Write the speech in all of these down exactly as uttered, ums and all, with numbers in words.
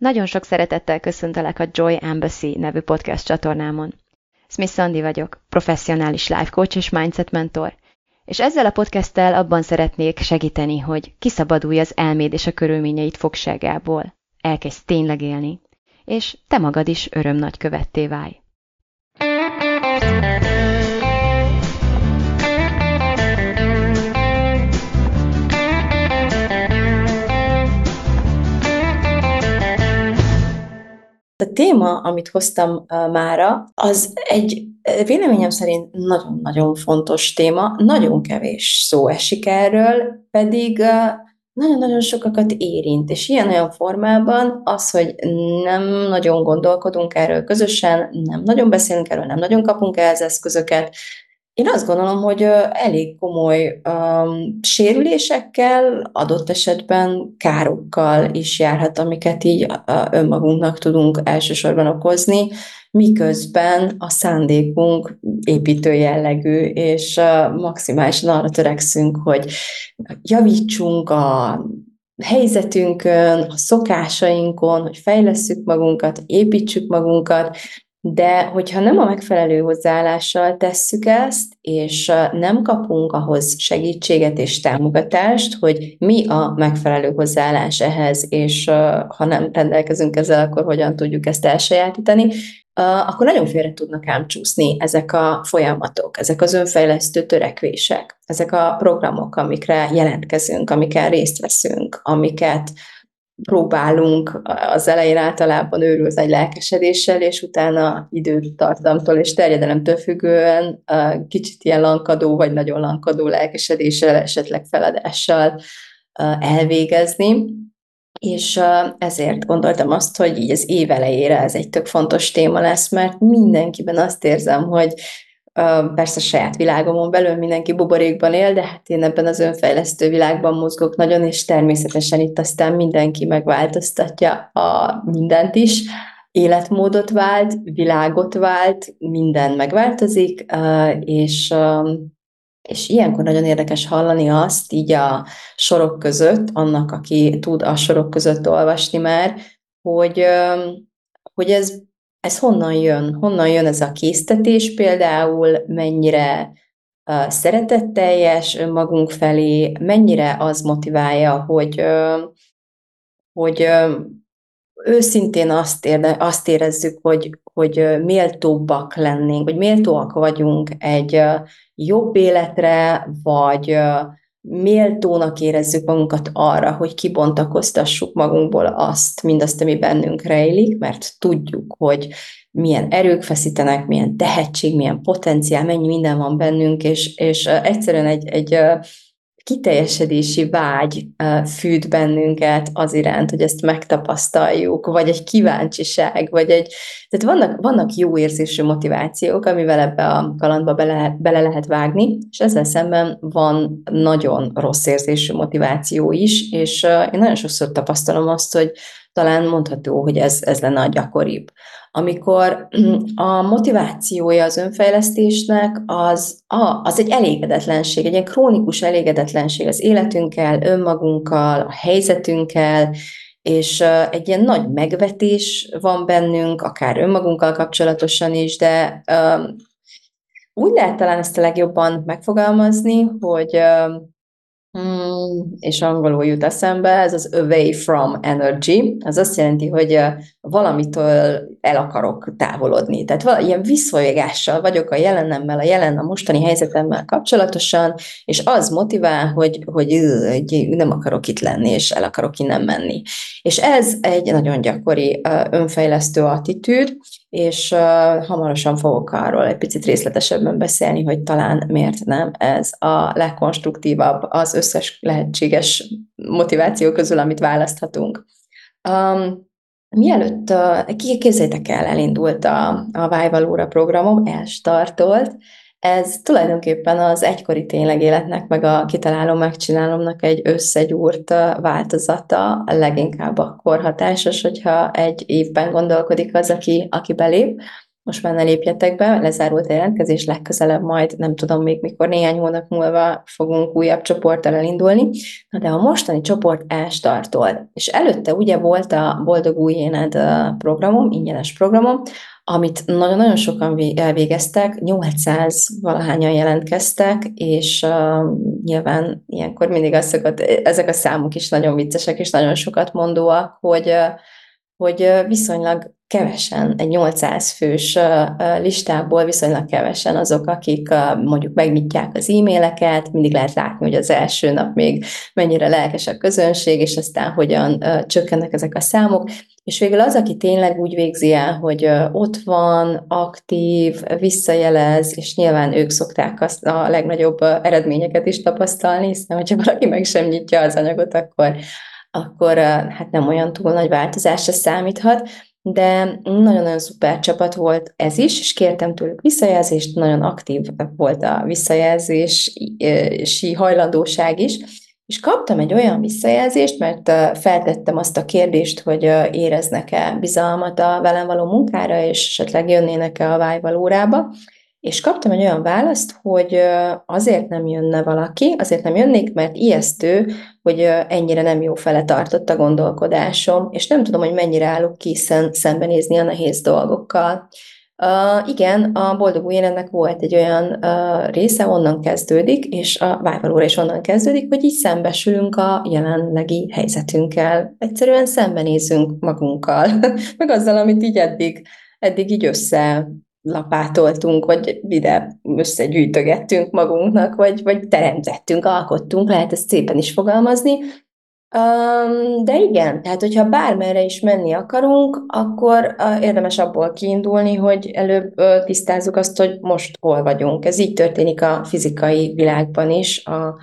Nagyon sok szeretettel köszöntelek a Joy Embassy nevű podcast csatornámon. Smith Andi vagyok, professzionális life coach és mindset mentor, és ezzel a podcasttel abban szeretnék segíteni, hogy kiszabadulj az elméd és a körülményeid fogságából, elkezdj tényleg élni, és te magad is öröm nagykövetté válj. A téma, amit hoztam uh, mára, az egy véleményem szerint nagyon-nagyon fontos téma, nagyon kevés szó esik erről, pedig uh, nagyon-nagyon sokakat érint, és ilyen-olyan formában az, hogy nem nagyon gondolkodunk erről közösen, nem nagyon beszélünk erről, nem nagyon kapunk ehhez eszközöket. Én azt gondolom, hogy elég komoly um, sérülésekkel, adott esetben károkkal is járhat, amiket így uh, önmagunknak tudunk elsősorban okozni, miközben a szándékunk építő jellegű, és uh, maximálisan arra törekszünk, hogy javítsunk a helyzetünkön, a szokásainkon, hogy fejlesszük magunkat, építsük magunkat, de hogyha nem a megfelelő hozzáállással tesszük ezt, és nem kapunk ahhoz segítséget és támogatást, hogy mi a megfelelő hozzáállás ehhez, és ha nem rendelkezünk ezzel, akkor hogyan tudjuk ezt elsajátítani, akkor nagyon félre tudnak ám csúszni ezek a folyamatok, ezek az önfejlesztő törekvések, ezek a programok, amikre jelentkezünk, amikkel részt veszünk, amiket próbálunk az elején általában őrült egy lelkesedéssel, és utána időtartamtól és terjedelemtől függően kicsit ilyen lankadó, vagy nagyon lankadó lelkesedéssel, esetleg feladással elvégezni. És ezért gondoltam azt, hogy így az év elejére ez egy tök fontos téma lesz, mert mindenkiben azt érzem, hogy persze a saját világomon belül mindenki buborékban él, de hát én ebben az önfejlesztő világban mozgok nagyon, és természetesen itt aztán mindenki megváltoztatja a mindent is, életmódot vált, világot vált, minden megváltozik, és, és ilyenkor nagyon érdekes hallani azt így a sorok között, annak, aki tud a sorok között olvasni már, hogy, hogy ez Ez honnan jön? Honnan jön ez a késztetés például, mennyire uh, szeretetteljes önmagunk felé, mennyire az motiválja, hogy, uh, hogy uh, őszintén azt, érde, azt érezzük, hogy, hogy uh, méltóbbak lennénk, vagy méltóak vagyunk egy uh, jobb életre, vagy uh, méltónak érezzük magunkat arra, hogy kibontakoztassuk magunkból azt, mindazt, ami bennünk rejlik, mert tudjuk, hogy milyen erők feszítenek, milyen tehetség, milyen potenciál, mennyi minden van bennünk, és, és egyszerűen egy, egy kiteljesedési vágy fűt bennünket az iránt, hogy ezt megtapasztaljuk, vagy egy kíváncsiság, vagy egy... Tehát vannak, vannak jó érzésű motivációk, amivel ebbe a kalandba bele, bele lehet vágni, és ezzel szemben van nagyon rossz érzésű motiváció is, és én nagyon sokszor tapasztalom azt, hogy talán mondható, hogy ez, ez lenne a gyakoribb. Amikor a motivációja az önfejlesztésnek, az, a, az egy elégedetlenség, egy ilyen krónikus elégedetlenség az életünkkel, önmagunkkal, a helyzetünkkel, és egy ilyen nagy megvetés van bennünk, akár önmagunkkal kapcsolatosan is, de um, úgy lehet talán ezt a legjobban megfogalmazni, hogy um, Hmm, és angolul jut eszembe, ez az away from energy, az azt jelenti, hogy valamitől el akarok távolodni. Tehát vala, ilyen visszafolyással vagyok a jelenemmel, a jelen, a mostani helyzetemmel kapcsolatosan, és az motivál, hogy, hogy, hogy nem akarok itt lenni, és el akarok innen menni. És ez egy nagyon gyakori önfejlesztő attitűd, és uh, hamarosan fogok arról egy picit részletesebben beszélni, hogy talán miért nem ez a legkonstruktívabb az összes lehetséges motiváció közül, amit választhatunk. Um, mielőtt, uh, képzeljétek el, elindult a, a Vájvalóra programom, elstartolt. Ez tulajdonképpen az egykori tényleg életnek, meg a kitalálom, megcsinálomnak egy összegyúrt változata, leginkább akkor hatásos, hogyha egy évben gondolkodik az, aki, aki belép. most már ne lépjetek be, lezárult a jelentkezés, legközelebb majd, nem tudom még mikor, néhány hónap múlva fogunk újabb csoporttal elindulni, na de a mostani csoport elstartol, és előtte ugye volt a Boldog Új Éned programom, ingyenes programom, amit nagyon-nagyon sokan elvégeztek, nyolcszáz valahányan jelentkeztek, és uh, nyilván ilyenkor mindig az szokott, ezek a számok is nagyon viccesek, és nagyon sokat mondóak, hogy uh, hogy viszonylag kevesen, egy nyolcszáz fős listából viszonylag kevesen azok, akik mondjuk megnyitják az e-maileket, mindig lehet látni, hogy az első nap még mennyire lelkes a közönség, és aztán hogyan csökkennek ezek a számok, és végül az, aki tényleg úgy végzi el, hogy ott van, aktív, visszajelez, és nyilván ők szokták azt a legnagyobb eredményeket is tapasztalni, hiszen hogyha valaki meg sem nyitja az anyagot, akkor akkor hát nem olyan túl nagy változásra számíthat, de nagyon-nagyon szuper csapat volt ez is, és kértem tőlük visszajelzést, nagyon aktív volt a visszajelzési hajlandóság is, és kaptam egy olyan visszajelzést, mert feltettem azt a kérdést, hogy éreznek-e bizalmat a velem való munkára, és esetleg jönnének-e a vájvalórába, és kaptam egy olyan választ, hogy azért nem jönne valaki, azért nem jönnék, mert ijesztő, hogy ennyire nem jó fele tartott a gondolkodásom, és nem tudom, hogy mennyire állok készen szembenézni a nehéz dolgokkal. Uh, igen, a Boldog Új Énednek volt egy olyan uh, része, onnan kezdődik, és a vájvalóra is onnan kezdődik, hogy így szembesülünk a jelenlegi helyzetünkkel. Egyszerűen szembenézünk magunkkal, meg azzal, amit így eddig, eddig így össze lapátoltunk, vagy ide összegyűjtögettünk magunknak, vagy, vagy teremtettünk, alkottunk, lehet ezt szépen is fogalmazni. Um, de igen, tehát hogyha bármerre is menni akarunk, akkor uh, érdemes abból kiindulni, hogy előbb uh, tisztázzuk azt, hogy most hol vagyunk. Ez így történik a fizikai világban is, a,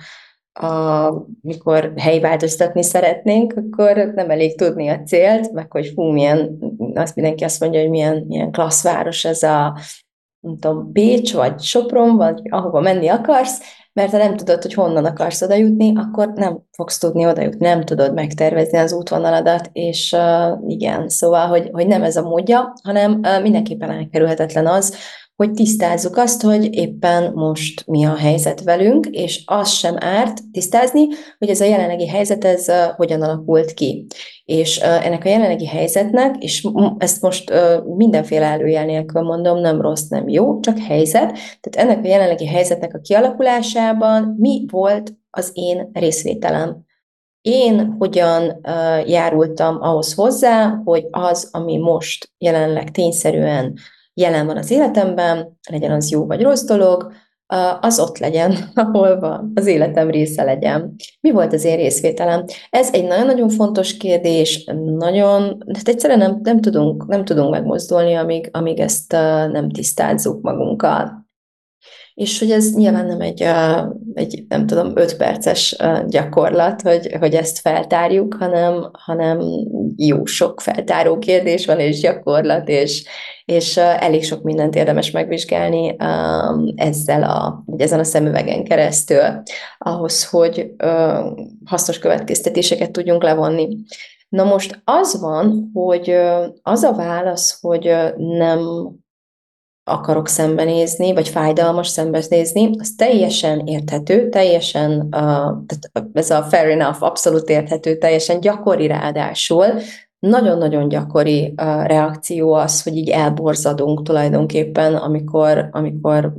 a, mikor helyváltoztatni szeretnénk, akkor nem elég tudni a célt, meg hogy fú, milyen, azt mindenki azt mondja, hogy milyen, milyen klassz város ez a, nem tudom, Pécs, vagy Sopron, vagy ahova menni akarsz, mert ha nem tudod, hogy honnan akarsz oda jutni, akkor nem fogsz tudni oda jutni, nem tudod megtervezni az útvonaladat, és uh, igen, szóval, hogy, hogy nem ez a módja, hanem uh, mindenképpen elkerülhetetlen az, hogy tisztázzuk azt, hogy éppen most mi a helyzet velünk, és az sem árt tisztázni, hogy ez a jelenlegi helyzet, ez uh, hogyan alakult ki. És uh, ennek a jelenlegi helyzetnek, és ezt most uh, mindenféle előjel nélkül mondom, nem rossz, nem jó, csak helyzet, tehát ennek a jelenlegi helyzetnek a kialakulásában mi volt az én részvételem. Én hogyan uh, járultam ahhoz hozzá, hogy az, ami most jelenleg tényszerűen jelen van az életemben, legyen az jó vagy rossz dolog, az ott legyen, ahol van, az életem része legyen. Mi volt az én részvételem? Ez egy nagyon-nagyon fontos kérdés, nagyon, hát egyszerűen nem, nem, tudunk, nem tudunk megmozdulni, amíg, amíg ezt nem tisztázzuk magunkkal. És hogy ez nyilván nem egy, egy nem tudom, öt perces gyakorlat, hogy, hogy ezt feltárjuk, hanem, hanem jó sok feltáró kérdés van, és gyakorlat, és, és elég sok mindent érdemes megvizsgálni ezzel a, ezen a szemüvegen keresztül, ahhoz, hogy hasznos következtetéseket tudjunk levonni. Na most az van, hogy az a válasz, hogy nem akarok szembenézni, vagy fájdalmas szembenézni, az teljesen érthető, teljesen, uh, tehát ez a fair enough, abszolút érthető, teljesen gyakori ráadásul. Nagyon-nagyon gyakori uh, reakció az, hogy így elborzadunk tulajdonképpen, amikor, amikor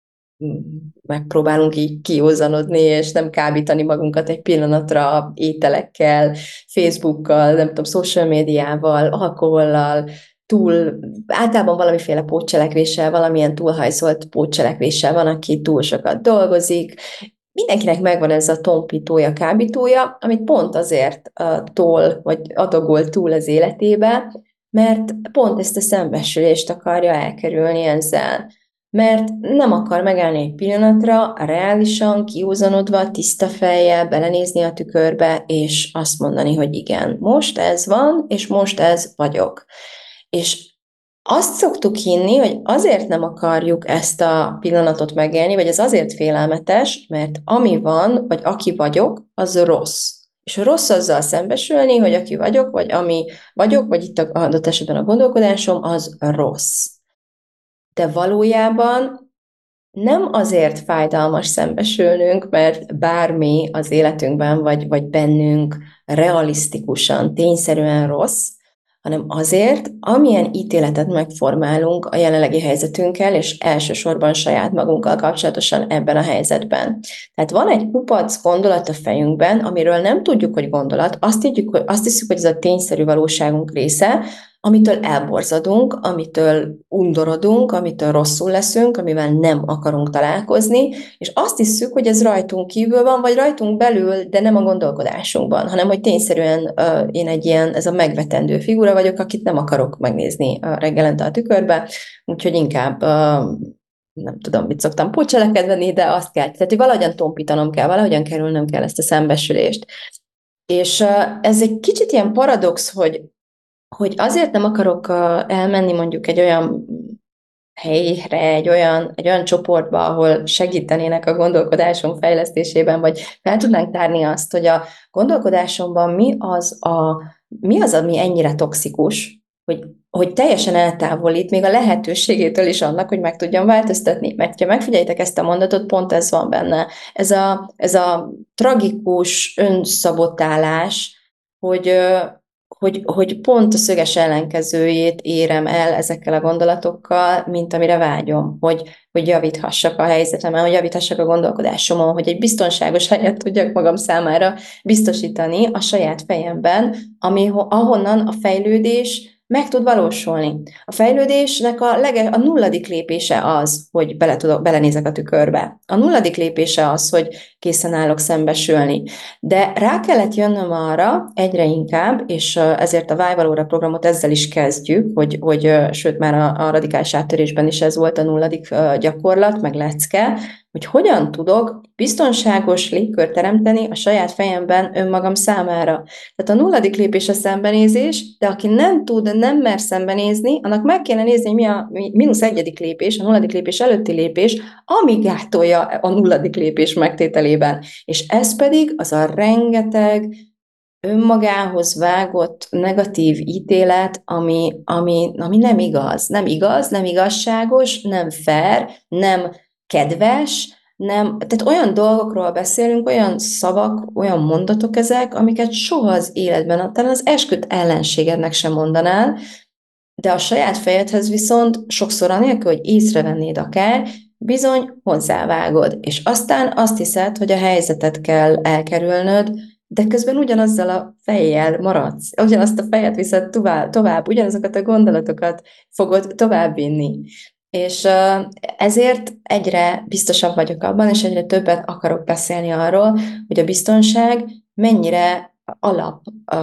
megpróbálunk így kiózanodni, és nem kábítani magunkat egy pillanatra ételekkel, Facebookkal, nem tudom, social médiával, alkohollal, túl, általában valamiféle pótcselekvéssel, valamilyen túlhajszolt pótcselekvéssel van, aki túl sokat dolgozik. Mindenkinek megvan ez a tompítója, kábítója, amit pont azért uh, tol, vagy adagol túl az életébe, mert pont ezt a szembesülést akarja elkerülni ezzel. Mert nem akar megállni egy pillanatra, reálisan, kiúzanodva, tiszta fejjel belenézni a tükörbe, és azt mondani, hogy igen, most ez van, és most ez vagyok. És azt szoktuk hinni, hogy azért nem akarjuk ezt a pillanatot megélni, vagy ez azért félelmetes, mert ami van, vagy aki vagyok, az rossz. És rossz azzal szembesülni, hogy aki vagyok, vagy ami vagyok, vagy itt adott esetben a gondolkodásom, az rossz. de valójában nem azért fájdalmas szembesülnünk, mert bármi az életünkben, vagy, vagy bennünk realisztikusan, tényszerűen rossz, hanem azért, amilyen ítéletet megformálunk a jelenlegi helyzetünkkel, és elsősorban saját magunkkal kapcsolatosan ebben a helyzetben. Tehát van egy kupac gondolat a fejünkben, amiről nem tudjuk, hogy gondolat, azt, tudjuk, hogy, azt hiszük, hogy ez a tényszerű valóságunk része, amitől elborzadunk, amitől undorodunk, amitől rosszul leszünk, amivel nem akarunk találkozni, és azt hiszük, hogy ez rajtunk kívül van, vagy rajtunk belül, de nem a gondolkodásunkban, hanem hogy tényszerűen uh, én egy ilyen, ez a megvetendő figura vagyok, akit nem akarok megnézni uh, reggelente a tükörbe, úgyhogy inkább uh, nem tudom, mit szoktam pócselekedni, de azt kell, tehát hogy valahogyan tompítanom kell, valahogyan kerülnöm kell ezt a szembesülést. És uh, ez egy kicsit ilyen paradox, hogy hogy azért nem akarok elmenni mondjuk egy olyan helyre, egy olyan, egy olyan csoportba, ahol segítenének a gondolkodásom fejlesztésében, vagy fel tudnánk tárni azt, hogy a gondolkodásomban mi az, a, mi az, ami ennyire toxikus, hogy, hogy teljesen eltávolít még a lehetőségétől is annak, hogy meg tudjam változtatni. Mert ha megfigyeljétek ezt a mondatot, pont ez van benne. Ez a, ez a tragikus önszabotálás, hogy Hogy, hogy pont a szöges ellenkezőjét érem el ezekkel a gondolatokkal, mint amire vágyom, hogy, hogy javíthassak a helyzetemen, hogy javíthassak a gondolkodásomon, hogy egy biztonságos helyet tudjak magam számára biztosítani a saját fejemben, ami, ahonnan a fejlődés meg tud valósulni. A fejlődésnek a, lege, a nulladik lépése az, hogy bele tudok, belenézek a tükörbe. A nulladik lépése az, hogy készen állok szembesülni. De rá kellett jönnöm arra egyre inkább, és ezért a Vájvalóra programot ezzel is kezdjük, hogy, hogy sőt már a, a radikális áttörésben is ez volt a nulladik gyakorlat, meg lecke, hogy hogyan tudok biztonságos légkört teremteni a saját fejemben önmagam számára. Tehát a nulladik lépés a szembenézés, de aki nem tud, nem mer szembenézni, annak meg kéne nézni, hogy mi a mínusz egyedik lépés, a nulladik lépés előtti lépés, ami gátolja a nulladik lépés megtételében. És ez pedig az a rengeteg önmagához vágott negatív ítélet, ami, ami, ami nem igaz. Nem igaz, nem igazságos, nem fair, nem kedves, nem, tehát olyan dolgokról beszélünk, olyan szavak, olyan mondatok ezek, amiket soha az életben, talán az esküdt ellenségednek sem mondanál, de a saját fejedhez viszont sokszor anélkül, hogy észrevennéd akár, bizony hozzávágod, és aztán azt hiszed, hogy a helyzetet kell elkerülnöd, de közben ugyanazzal a fejjel maradsz, ugyanazt a fejet viszed tovább, tovább ugyanazokat a gondolatokat fogod továbbvinni. És ezért egyre biztosabb vagyok abban, és egyre többet akarok beszélni arról, hogy a biztonság mennyire alap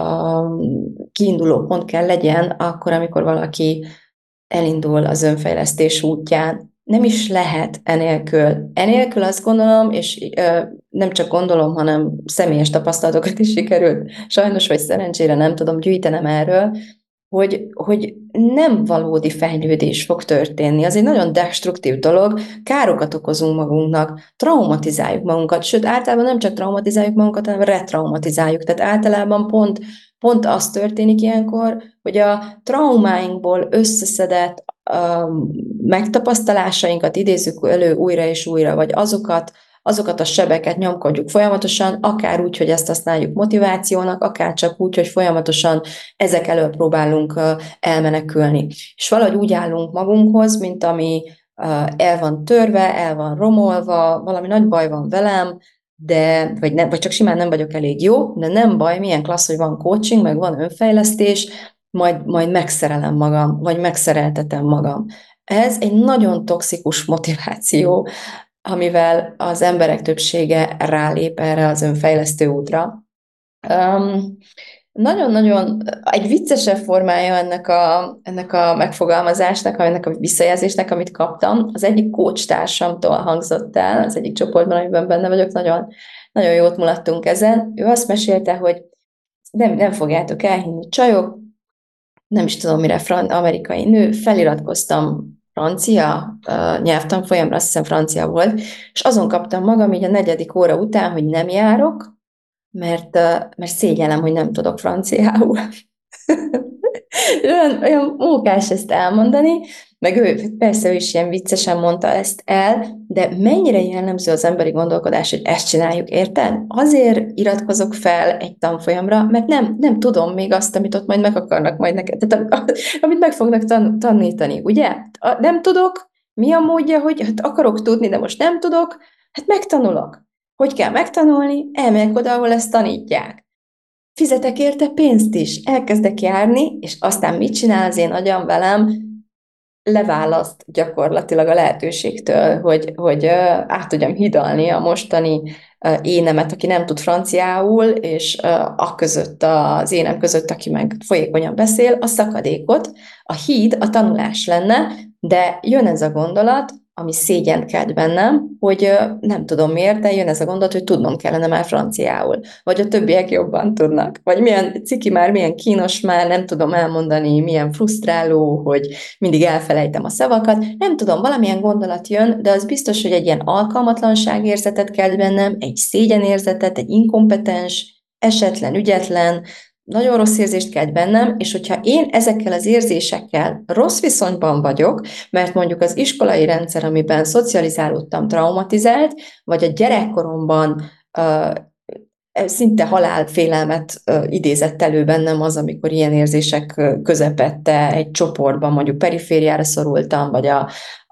kiinduló pont kell legyen akkor, amikor valaki elindul az önfejlesztés útján. Nem is lehet enélkül. Enélkül azt gondolom, és nem csak gondolom, hanem személyes tapasztalatokat is sikerült, sajnos vagy szerencsére nem tudom gyűjtenem erről, hogy, hogy nem valódi fejlődés fog történni. Az egy nagyon destruktív dolog, károkat okozunk magunknak, traumatizáljuk magunkat, sőt, általában nem csak traumatizáljuk magunkat, hanem retraumatizáljuk. Tehát általában pont, pont az történik ilyenkor, hogy a traumáinkból összeszedett um, megtapasztalásainkat idézzük elő újra és újra, vagy azokat, azokat a sebeket nyomkodjuk folyamatosan, akár úgy, hogy ezt használjuk motivációnak, akár csak úgy, hogy folyamatosan ezek elől próbálunk elmenekülni. És valahogy úgy állunk magunkhoz, mint ami el van törve, el van romolva, valami nagy baj van velem, de, vagy, nem, vagy csak simán nem vagyok elég jó, de nem baj, milyen klassz, hogy van coaching, meg van önfejlesztés, majd, majd megszerelem magam, vagy megszereltetem magam. Ez egy nagyon toxikus motiváció, amivel az emberek többsége rálép erre az önfejlesztő útra. Um, nagyon-nagyon egy viccesebb formája ennek a, ennek a megfogalmazásnak, ennek a visszajelzésnek, amit kaptam, az egyik coach társamtól hangzott el, az egyik csoportban, amiben benne vagyok, nagyon, nagyon jót mulattunk ezen. Ő azt mesélte, hogy nem, nem fogjátok elhinni, csajok, nem is tudom mire, fran- amerikai nő, feliratkoztam francia uh, nyelvtanfolyamra, azt hiszem francia volt, és azon kaptam magam így a negyedik óra után, hogy nem járok, mert, uh, mert szégyellem, hogy nem tudok franciául. olyan, olyan mókás ezt elmondani, meg ő, persze ő is ilyen viccesen mondta ezt el, de mennyire jellemző az emberi gondolkodás, hogy ezt csináljuk, érted? Azért iratkozok fel egy tanfolyamra, mert nem, nem tudom még azt, amit ott majd meg akarnak majd neked, tehát amit meg fognak tan- tanítani, ugye? Nem tudok, mi a módja, hogy hát akarok tudni, de most nem tudok, hát megtanulok. Hogy kell megtanulni? Elmegyek oda, ahol ezt tanítják. Fizetek érte pénzt is, elkezdek járni, és aztán mit csinál az én agyam velem? Leválaszt gyakorlatilag a lehetőségtől, hogy, hogy át tudjam hidalni a mostani énemet, aki nem tud franciául, és a között, az énem között, aki meg folyékonyan beszél, a szakadékot, a híd a tanulás lenne, de jön ez a gondolat, ami szégyent kelt bennem, hogy nem tudom miért, de jön ez a gondolat, hogy tudnom kellene már franciául, vagy a többiek jobban tudnak, vagy milyen ciki már, milyen kínos már, nem tudom elmondani, milyen frusztráló, hogy mindig elfelejtem a szavakat, nem tudom, valamilyen gondolat jön, de az biztos, hogy egy ilyen alkalmatlanságérzetet kelt bennem, egy szégyenérzetet, egy inkompetens, esetlen, ügyetlen, nagyon rossz érzést kelt bennem, és hogyha én ezekkel az érzésekkel rossz viszonyban vagyok, mert mondjuk az iskolai rendszer, amiben szocializálódtam, traumatizált, vagy a gyerekkoromban uh, szinte halálfélelmet uh, idézett elő bennem az, amikor ilyen érzések közepette egy csoportban, mondjuk perifériára szorultam, vagy a,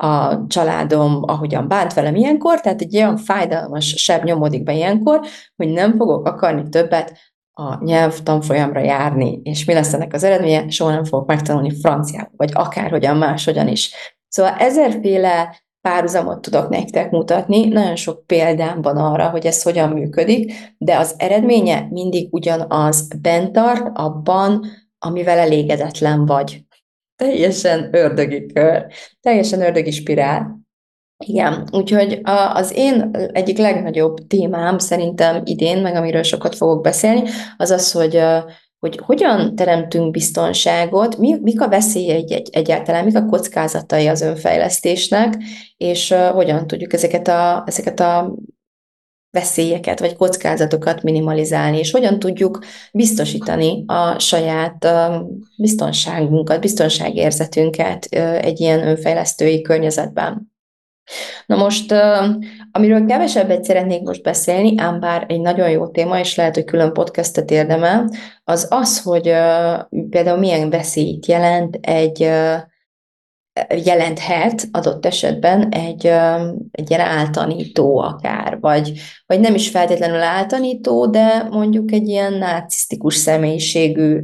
a családom ahogyan bánt velem ilyenkor, tehát egy olyan fájdalmas seb nyomódik be ilyenkor, hogy nem fogok akarni többet a nyelvtanfolyamra járni, és mi lesz ennek az eredménye? Soha nem fogok megtanulni franciául, vagy akárhogyan máshogyan is. Szóval ezerféle párhuzamot tudok nektek mutatni, nagyon sok példám van arra, hogy ez hogyan működik, de az eredménye mindig ugyanaz, bent tart abban, amivel elégedetlen vagy. Teljesen ördögi kör, teljesen ördögi spirál. Igen, úgyhogy az én egyik legnagyobb témám szerintem idén, meg amiről sokat fogok beszélni, az az, hogy, hogy hogyan teremtünk biztonságot, mi, mik a veszélyei egy, egyáltalán, mik a kockázatai az önfejlesztésnek, és hogyan tudjuk ezeket a, ezeket a veszélyeket vagy kockázatokat minimalizálni, és hogyan tudjuk biztosítani a saját biztonságunkat, biztonságérzetünket egy ilyen önfejlesztői környezetben. Na most, amiről kevesebbet szeretnék most beszélni, ám bár egy nagyon jó téma, és lehet, hogy külön podcastet érdemel, az az, hogy például milyen veszélyt jelent egy, jelenthet adott esetben egy, egy ilyen áltanító akár, vagy, vagy nem is feltétlenül áltanító, de mondjuk egy ilyen narcisztikus személyiségű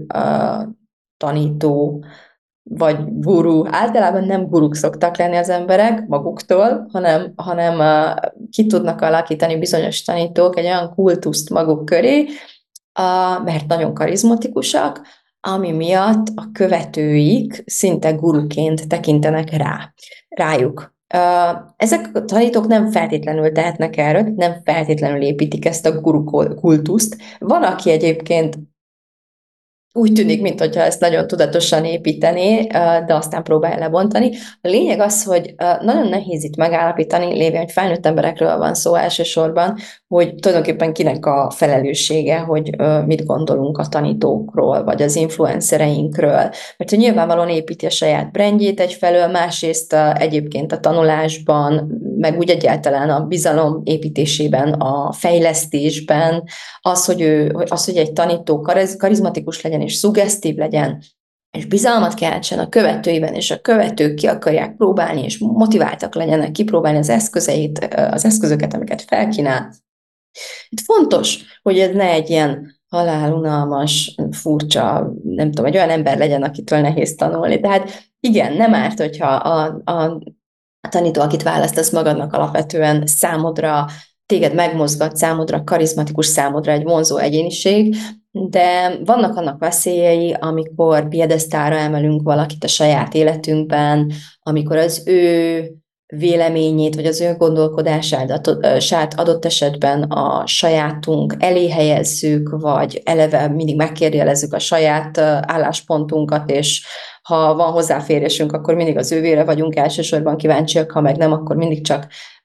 tanító, vagy guru. Általában nem guruk szoktak lenni az emberek maguktól, hanem, hanem uh, ki tudnak alakítani bizonyos tanítók egy olyan kultuszt maguk köré, uh, mert nagyon karizmatikusak, ami miatt a követőik szinte guruként tekintenek rá, rájuk. Uh, ezek a tanítók nem feltétlenül tehetnek erről, nem feltétlenül építik ezt a guru kultuszt. Van, aki egyébként úgy tűnik, mintha ezt nagyon tudatosan építené, de aztán próbálja lebontani. A lényeg az, hogy nagyon nehéz itt megállapítani, lévén, hogy felnőtt emberekről van szó elsősorban, hogy tulajdonképpen kinek a felelőssége, hogy mit gondolunk a tanítókról, vagy az influencereinkről. Mert hogy nyilvánvalóan építi a saját brandjét egyfelől, másrészt egyébként a tanulásban, meg úgy egyáltalán a bizalom építésében, a fejlesztésben, az, hogy, ő, az, hogy egy tanító karizmatikus legyen és szuggesztív legyen, és bizalmat keltsen a követőiben, és a követők ki akarják próbálni, és motiváltak legyenek kipróbálni az eszközeit, az eszközöket, amiket felkínál. Itt fontos, hogy ez ne egy ilyen halálunalmas, furcsa, nem tudom, egy olyan ember legyen, akitől nehéz tanulni. Tehát igen, nem árt, hogyha a, a, a tanító, akit választasz magadnak alapvetően számodra, téged megmozgat, számodra karizmatikus, számodra egy vonzó egyéniség, de vannak annak veszélyei, amikor piedesztára emelünk valakit a saját életünkben, amikor az ő véleményét, vagy az ő gondolkodását adott esetben a sajátunk elé helyezzük, vagy eleve mindig megkérdőjelezzük a saját álláspontunkat, és ha van hozzáférésünk, akkor mindig az ővére vagyunk elsősorban kíváncsiak, ha meg nem, akkor mindig csak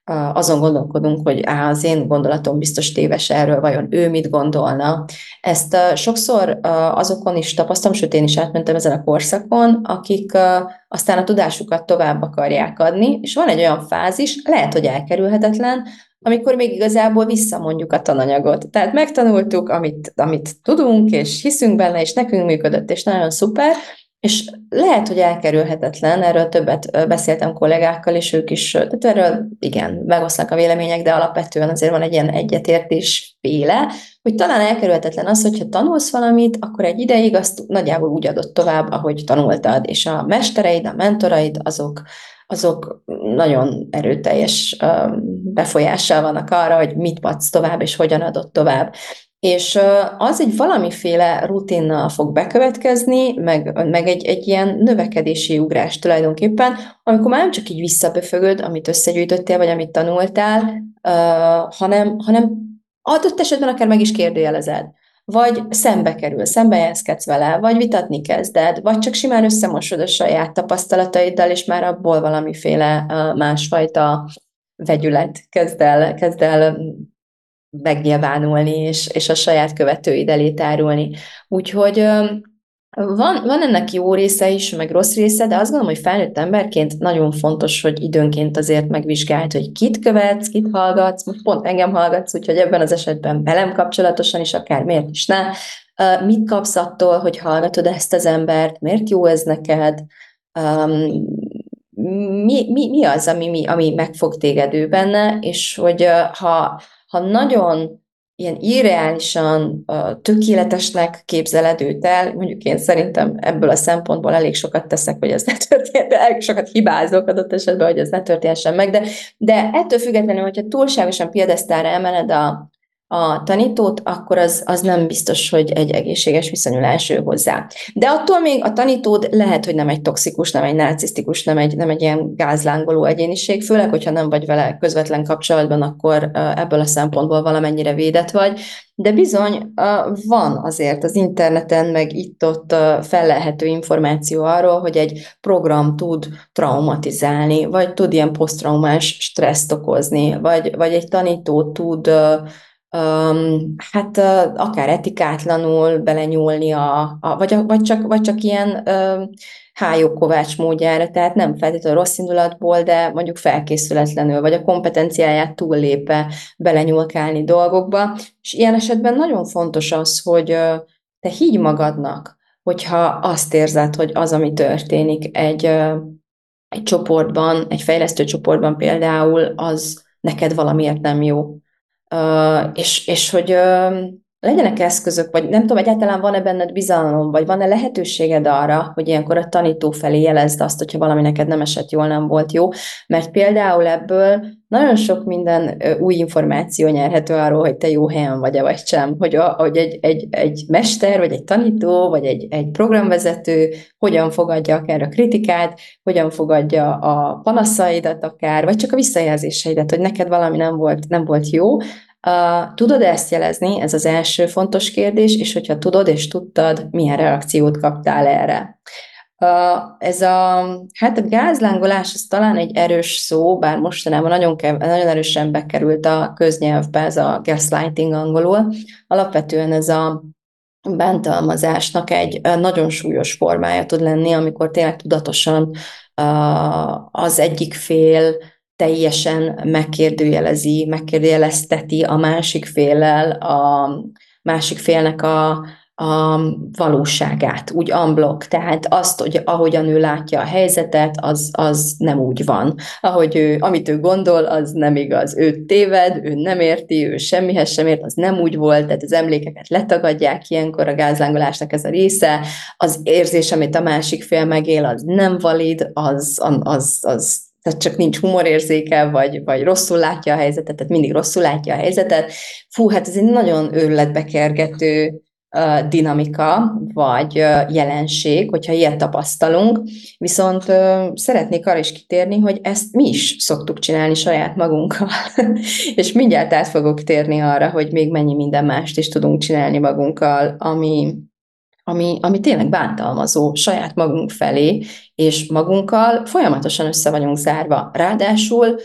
azon gondolkodunk, hogy á, az én gondolatom biztos téves erről, vajon ő mit gondolna. Ezt sokszor azokon is tapasztalom, sőt én is átmentem ezen a korszakon, akik aztán a tudásukat tovább akarják adni, és van egy olyan fázis, lehet, hogy elkerülhetetlen, amikor még igazából visszamondjuk a tananyagot. Tehát megtanultuk, amit, amit tudunk, és hiszünk benne, és nekünk működött, és nagyon szuper, és lehet, hogy elkerülhetetlen, erről többet beszéltem kollégákkal, és ők is, tehát erről igen, megoszlanak a vélemények, de alapvetően azért van egy ilyen egyetértés féle, hogy talán elkerülhetetlen az, hogyha tanulsz valamit, akkor egy ideig azt nagyjából úgy adod tovább, ahogy tanultad, és a mestereid, a mentoraid, azok, azok nagyon erőteljes befolyással vannak arra, hogy mit adsz tovább, és hogyan adod tovább. És az egy valamiféle rutinnal fog bekövetkezni, meg, meg egy, egy ilyen növekedési ugrás tulajdonképpen, amikor már nem csak így visszaböfögöd, amit összegyűjtöttél, vagy amit tanultál, uh, hanem, hanem adott esetben akár meg is kérdőjelezed, vagy szembe kerül, szembejelzkedsz vele, vagy vitatni kezded, vagy csak simán összemosod a saját tapasztalataiddal, és már abból valamiféle uh, másfajta vegyület kezd el, kezd el megnyilvánulni, és, és a saját követőid elé tárulni. Úgyhogy van, van ennek jó része is, meg rossz része, de azt gondolom, hogy felnőtt emberként nagyon fontos, hogy időnként azért megvizsgáld, hogy kit követsz, kit hallgatsz, most pont engem hallgatsz, úgyhogy ebben az esetben velem kapcsolatosan is, akár miért is ne. Mit kapsz attól, hogy hallgatod ezt az embert, miért jó ez neked, mi, mi, mi az, ami, mi, ami megfog téged ő benne, és hogy ha ha nagyon ilyen irreálisan, uh, tökéletesnek képzeled őt el, mondjuk én szerintem ebből a szempontból elég sokat teszek, hogy ez ne történjen, de elég sokat hibázok adott esetben, hogy ez ne történjen meg, de, de ettől függetlenül, hogyha túlságosan piedesztára emeled a, a tanítót, akkor az, az nem biztos, hogy egy egészséges viszonyulás ő hozzá. De attól még a tanítód lehet, hogy nem egy toxikus, nem egy narcisztikus, nem egy, nem egy ilyen gázlángoló egyéniség, főleg, hogyha nem vagy vele közvetlen kapcsolatban, akkor ebből a szempontból valamennyire védett vagy. De bizony van azért az interneten, meg itt-ott fellelhető információ arról, hogy egy program tud traumatizálni, vagy tud ilyen posztraumás stresszt okozni, vagy, vagy egy tanító tud Um, hát uh, akár etikátlanul belenyúlni, a, a, vagy, a, vagy, csak, vagy csak ilyen um, hályókovács módjára, tehát nem feltétlenül rossz indulatból, de mondjuk felkészületlenül, vagy a kompetenciáját túllépve belenyúlkálni dolgokba, és ilyen esetben nagyon fontos az, hogy uh, te higgy magadnak, hogyha azt érzed, hogy az, ami történik egy, uh, egy csoportban, egy fejlesztő csoportban például, az neked valamiért nem jó. Uh, és, és hogy uh, legyenek eszközök, vagy nem tudom, egyáltalán van-e benned bizalom, vagy van-e lehetőséged arra, hogy ilyenkor a tanító felé jelezd azt, hogyha valami neked nem esett jól, nem volt jó, mert például ebből nagyon sok minden uh, új információ nyerhető arról, hogy te jó helyen vagy-e, vagy sem, hogy, a, hogy egy, egy, egy mester, vagy egy tanító, vagy egy, egy programvezető hogyan fogadja akár a kritikát, hogyan fogadja a panaszaidat akár, vagy csak a visszajelzéseidet, hogy neked valami nem volt, nem volt jó. Uh, tudod ezt jelezni? Ez az első fontos kérdés, és hogyha tudod és tudtad, milyen reakciót kaptál erre. Uh, ez a, hát a gázlángolás, ez talán egy erős szó, bár mostanában nagyon, kev- nagyon erősen bekerült a köznyelvbe, ez a gaslighting angolul. Alapvetően ez a bántalmazásnak egy nagyon súlyos formája tud lenni, amikor tényleg tudatosan uh, az egyik fél teljesen megkérdőjelezi, megkérdőjelezteti a másik féllel, a másik félnek a, a valóságát, úgy unblock, tehát azt, hogy ahogyan ő látja a helyzetet, az, az nem úgy van. Ahogy ő, amit ő gondol, az nem igaz. Ő téved, ő nem érti, ő semmihez sem ért, az nem úgy volt, tehát az emlékeket letagadják, ilyenkor a gázlángolásnak ez a része, az érzés, amit a másik fél megél, az nem valid, az, az, az tehát csak nincs humorérzéke, vagy, vagy rosszul látja a helyzetet, tehát mindig rosszul látja a helyzetet. Fú, hát ez egy nagyon őrületbe kergető uh, dinamika, vagy uh, jelenség, hogyha ilyet tapasztalunk, viszont uh, szeretnék arra is kitérni, hogy ezt mi is szoktuk csinálni saját magunkkal, és mindjárt át fogok térni arra, hogy még mennyi minden mást is tudunk csinálni magunkkal, ami Ami, ami tényleg bántalmazó saját magunk felé, és magunkkal folyamatosan össze vagyunk zárva. Ráadásul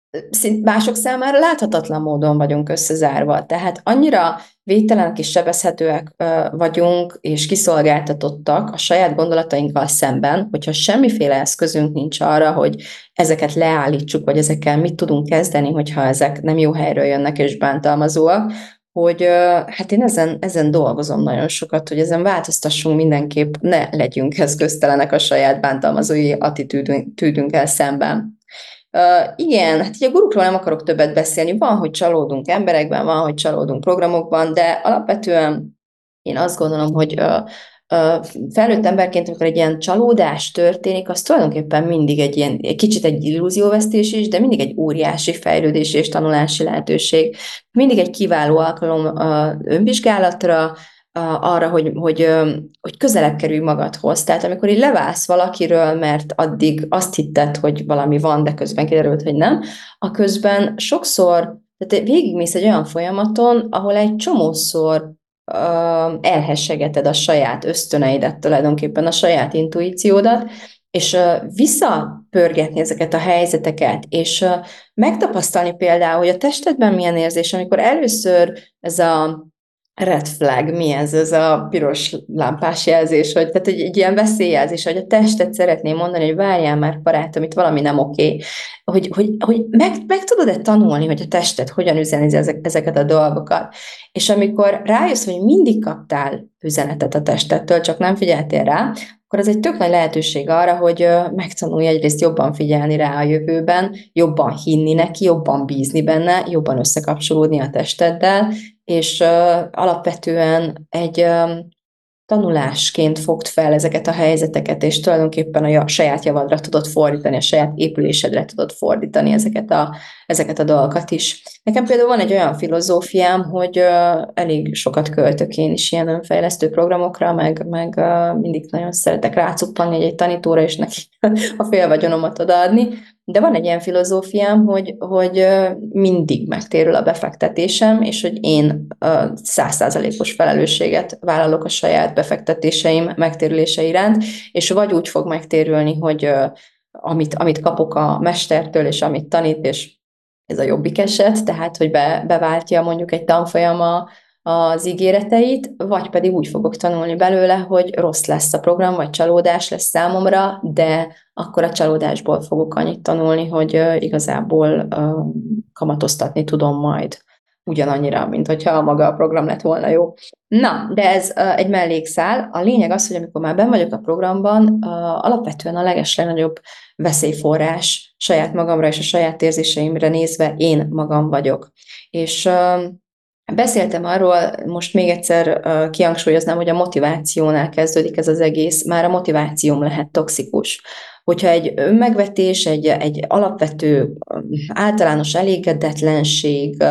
szint mások számára láthatatlan módon vagyunk összezárva. Tehát annyira védtelenek és sebezhetőek vagyunk, és kiszolgáltatottak a saját gondolatainkkal szemben, hogyha semmiféle eszközünk nincs arra, hogy ezeket leállítsuk, vagy ezekkel mit tudunk kezdeni, hogyha ezek nem jó helyről jönnek és bántalmazóak, hogy hát én ezen, ezen dolgozom nagyon sokat, hogy ezen változtassunk mindenképp, ne legyünk eszköztelenek a saját bántalmazói attitűdünkkel szemben. Uh, igen, hát így a gurukról nem akarok többet beszélni. Van, hogy csalódunk emberekben, van, hogy csalódunk programokban, de alapvetően én azt gondolom, hogy uh, uh, felnőtt emberként, amikor egy ilyen csalódás történik, az tulajdonképpen mindig egy ilyen, egy kicsit egy illúzióvesztés is, de mindig egy óriási fejlődési és tanulási lehetőség. Mindig egy kiváló alkalom uh, önvizsgálatra, arra, hogy, hogy, hogy közelebb kerülj magadhoz. Tehát amikor így leválsz valakiről, mert addig azt hitted, hogy valami van, de közben kiderült, hogy nem, a közben sokszor, tehát végigmész egy olyan folyamaton, ahol egy csomószor uh, elhessegeted a saját ösztöneidet, tulajdonképpen a saját intuíciódat, és uh, visszapörgetni ezeket a helyzeteket, és uh, megtapasztalni például, hogy a testedben milyen érzés, amikor először ez a red flag, mi ez? Ez a piros lámpás jelzés, hogy, tehát egy, egy ilyen veszélyjelzés, hogy a testet szeretném mondani, hogy várjál már, barátom, itt valami nem oké. Hogy, hogy, hogy meg, meg tudod-e tanulni, hogy a tested hogyan üzeni ezek, ezeket a dolgokat. És amikor rájössz, hogy mindig kaptál üzenetet a testettől, csak nem figyeltél rá, akkor az egy tök nagy lehetőség arra, hogy megtanulj egyrészt jobban figyelni rá a jövőben, jobban hinni neki, jobban bízni benne, jobban összekapcsolódni a testeddel, és uh, alapvetően egy um, tanulásként fogd fel ezeket a helyzeteket, és tulajdonképpen a saját javadra tudod fordítani, a saját épülésedre tudod fordítani ezeket a, ezeket a dolgokat is. Nekem például van egy olyan filozófiám, hogy uh, elég sokat költök én is ilyen önfejlesztő programokra, meg, meg uh, mindig nagyon szeretek rácuppanni egy, egy tanítóra, és neki a félvagyonomat odaadni, de van egy ilyen filozófiám, hogy, hogy mindig megtérül a befektetésem, és hogy én száz százalékos felelősséget vállalok a saját befektetéseim megtérülése iránt, és vagy úgy fog megtérülni, hogy amit, amit kapok a mestertől, és amit tanít, és ez a jobbik eset, tehát hogy be, beváltja mondjuk egy tanfolyama az ígéreteit, vagy pedig úgy fogok tanulni belőle, hogy rossz lesz a program, vagy csalódás lesz számomra, de akkor a csalódásból fogok annyit tanulni, hogy uh, igazából uh, kamatoztatni tudom majd ugyanannyira, mint hogyha maga a program lett volna jó. Na, de ez uh, egy mellékszál. A lényeg az, hogy amikor már benn vagyok a programban, uh, alapvetően a legeslegnagyobb veszélyforrás saját magamra és a saját érzéseimre nézve én magam vagyok. És uh, beszéltem arról, most még egyszer uh, kihangsúlyoznám, hogy a motivációnál kezdődik ez az egész, már a motivációm lehet toxikus. Hogyha egy önmegvetés, egy, egy alapvető általános elégedetlenség uh,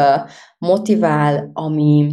motivál, ami,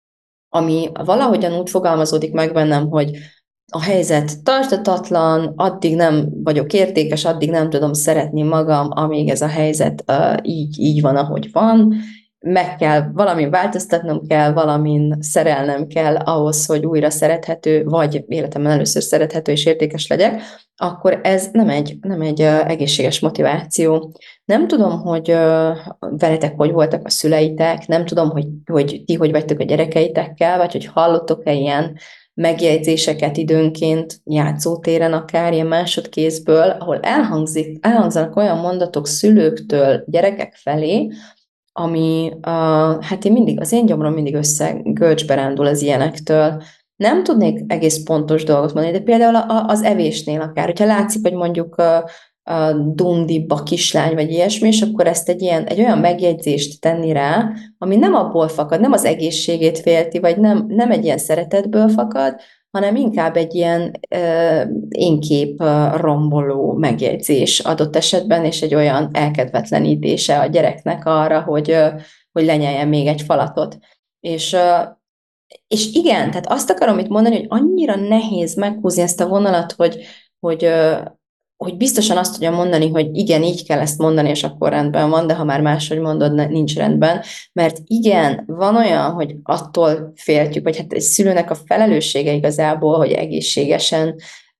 ami valahogyan úgy fogalmazódik meg bennem, hogy a helyzet tartatatlan, addig nem vagyok értékes, addig nem tudom szeretni magam, amíg ez a helyzet uh, így, így van, ahogy van, meg kell, valamin változtatnom kell, valamin szerelnem kell ahhoz, hogy újra szerethető, vagy életemben először szerethető és értékes legyek, akkor ez nem egy, nem egy uh, egészséges motiváció. Nem tudom, hogy uh, veletek hogy voltak a szüleitek, nem tudom, hogy, hogy ti hogy vagytok a gyerekeitekkel, vagy hogy hallottok-e ilyen megjegyzéseket időnként játszótéren, akár ilyen másodkézből, ahol elhangzik, elhangzanak olyan mondatok szülőktől gyerekek felé, ami, uh, hát én mindig, az én gyomrom mindig össze görcsbe rándul az ilyenektől. Nem tudnék egész pontos dolgot mondani, de például a, a, az evésnél akár, hogyha látszik, hogy mondjuk uh, uh, dundibb a kislány, vagy ilyesmi, és akkor ezt egy, ilyen, egy olyan megjegyzést tenni rá, ami nem abból fakad, nem az egészségét félti, vagy nem, nem egy ilyen szeretetből fakad, hanem inkább egy ilyen uh, énkép uh, romboló megjegyzés adott esetben, és egy olyan elkedvetlenítése a gyereknek arra, hogy, uh, hogy lenyeljen még egy falatot. És, uh, és igen, tehát azt akarom itt mondani, hogy annyira nehéz meghúzni ezt a vonalat, hogy, hogy, uh, hogy biztosan azt tudjam mondani, hogy igen, így kell ezt mondani, és akkor rendben van, de ha már máshogy mondod, nincs rendben, mert igen, van olyan, hogy attól féltjük, vagy hát egy szülőnek a felelőssége igazából, hogy egészségesen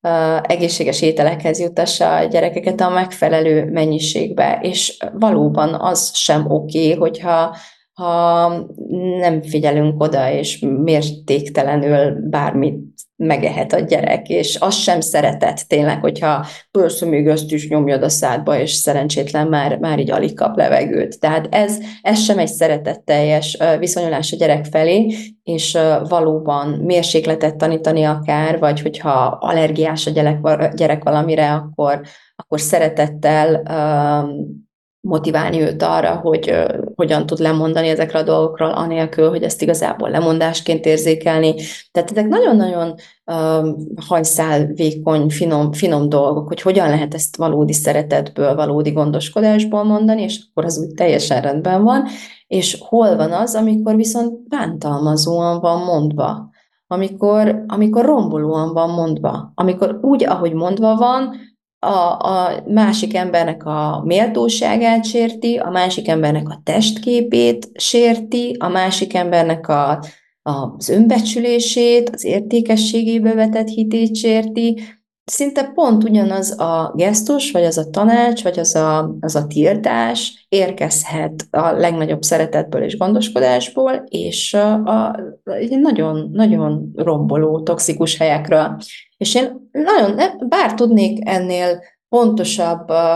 egészséges ételekhez jutassa a gyerekeket a megfelelő mennyiségbe, és valóban az sem oké, hogyha ha nem figyelünk oda, és mértéktelenül bármit megehet a gyerek, és az sem szeretett tényleg, hogyha persze még ezt is nyomjad a szádba, és szerencsétlen már, már így alig kap levegőt. Tehát ez, ez sem egy szeretetteljes viszonyulás a gyerek felé, és valóban mérsékletet tanítani akár, vagy hogyha allergiás a gyerek, gyerek valamire, akkor, akkor szeretettel motiválni őt arra, hogy uh, hogyan tud lemondani ezekre a dolgokról, anélkül, hogy ezt igazából lemondásként érzékelni. Tehát ezek nagyon-nagyon uh, hajszálvékony, finom, finom dolgok, hogy hogyan lehet ezt valódi szeretetből, valódi gondoskodásból mondani, és akkor az úgy teljesen rendben van, és hol van az, amikor viszont bántalmazóan van mondva, amikor, amikor rombolóan van mondva, amikor úgy, ahogy mondva van, A, a másik embernek a méltóságát sérti, a másik embernek a testképét sérti, a másik embernek a, a, az önbecsülését, az értékességébe vetett hitét sérti. Szinte pont ugyanaz a gesztus, vagy az a tanács, vagy az a, az a tiltás érkezhet a legnagyobb szeretetből és gondoskodásból, és a, a, nagyon, nagyon romboló, toxikus helyekről. És én nagyon, bár tudnék ennél pontosabb uh,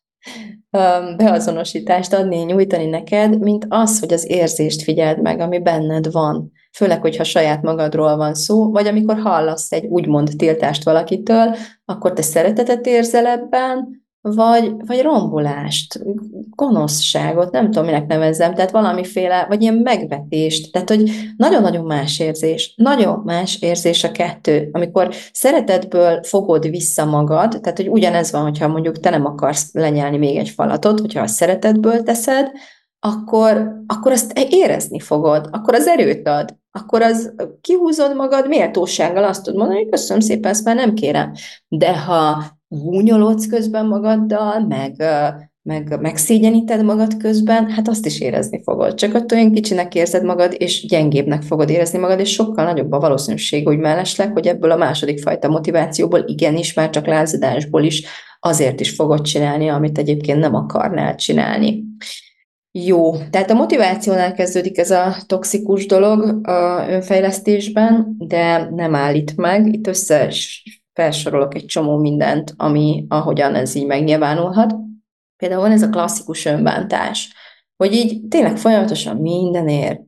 uh, beazonosítást adni, nyújtani neked, mint az, hogy az érzést figyeld meg, ami benned van. Főleg, hogyha saját magadról van szó, vagy amikor hallasz egy úgymond tiltást valakitől, akkor te szeretetet érzel ebben, vagy, vagy rombolást, gonoszságot, nem tudom, minek nevezzem, tehát valamiféle, vagy ilyen megvetést, tehát, hogy nagyon-nagyon más érzés, nagyon más érzés a kettő, amikor szeretetből fogod vissza magad, tehát, hogy ugyanez van, hogyha mondjuk te nem akarsz lenyelni még egy falatot, hogyha a szeretetből teszed, akkor, akkor azt érezni fogod, akkor az erőt ad, akkor az kihúzod magad méltósággal, azt tudod mondani, hogy köszönöm szépen, ezt már nem kérem. De ha gúnyolódsz közben magaddal, meg, meg megszégyeníted magad közben, hát azt is érezni fogod. Csak attól olyan kicsinek érzed magad, és gyengébbnek fogod érezni magad, és sokkal nagyobb a valószínűség, hogy mellesleg, hogy ebből a második fajta motivációból igenis, már csak lázadásból is azért is fogod csinálni, amit egyébként nem akarnál csinálni. Jó, tehát a motivációnál kezdődik ez a toxikus dolog a önfejlesztésben, de nem állít meg. Itt össze felsorolok egy csomó mindent, ami ahogyan ez így megnyilvánulhat. Például van ez a klasszikus önbántás, hogy így tényleg folyamatosan mindenért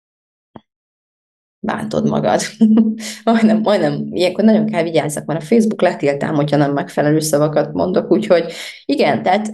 bántod magad. majdnem, majdnem, ilyenkor nagyon kell vigyázzak, mert a Facebook letiltám, hogyha nem megfelelő szavakat mondok, úgyhogy igen, tehát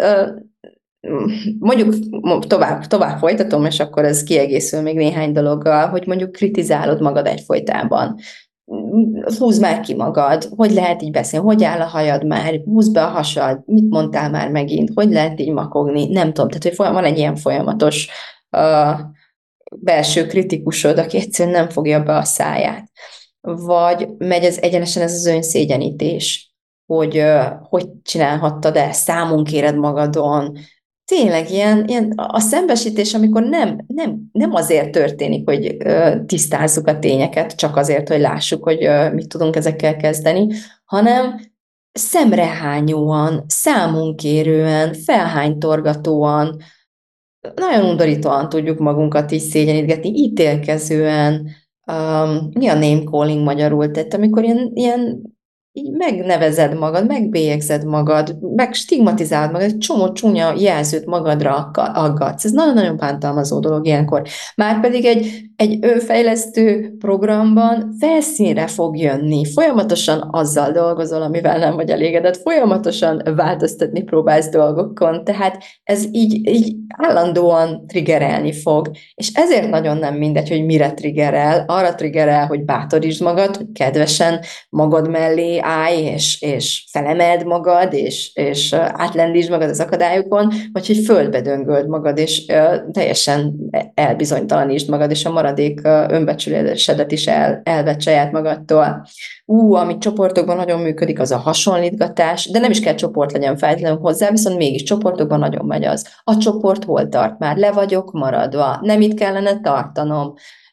mondjuk tovább, tovább folytatom, és akkor ez kiegészül még néhány dologgal, hogy mondjuk kritizálod magad egyfolytában. Húzd már ki magad, hogy lehet így beszélni, hogy áll a hajad már, húzd be a hasad, mit mondtál már megint, hogy lehet így makogni, nem tudom, tehát hogy van egy ilyen folyamatos uh, belső kritikusod, aki egyszerűen nem fogja be a száját. Vagy megy ez egyenesen ez az önszégyenítés, hogy uh, hogy csinálhattad ezt, számon kéred magadon, tényleg ilyen, ilyen a szembesítés, amikor nem, nem, nem azért történik, hogy ö, tisztázzuk a tényeket, csak azért, hogy lássuk, hogy ö, mit tudunk ezekkel kezdeni, hanem szemrehányóan, számunkérően, felhánytorgatóan, nagyon undorítóan tudjuk magunkat is szégyenítgetni, ítélkezően, um, mi a name calling magyarul, tehát amikor ilyen, ilyen így megnevezed magad, megbélyegzed magad, meg stigmatizálod magad, egy csomó csúnya jelzőt magadra aggatsz. Ez nagyon-nagyon bántalmazó dolog ilyenkor. Márpedig egy, egy önfejlesztő programban felszínre fog jönni. Folyamatosan azzal dolgozol, amivel nem vagy elégedett, folyamatosan változtatni próbálsz dolgokon, tehát ez így, így állandóan triggerelni fog. És ezért nagyon nem mindegy, hogy mire triggerel. Arra triggerel, hogy bátorítsd magad, hogy kedvesen magad mellé állj, és, és felemeld magad, és, és átlendítsd magad az akadályokon, vagy hogy földbe döngöld magad, és uh, teljesen elbizonytalanítsd magad, és a maradék uh, önbecsülésedet is el, elvedd saját magadtól. Ú, ami csoportokban nagyon működik, az a hasonlítgatás, de nem is kell csoport legyen feltétlenül hozzá, viszont mégis csoportokban nagyon megy az. A csoport hol tart már? Le vagyok maradva? Nem itt kellene tartanom?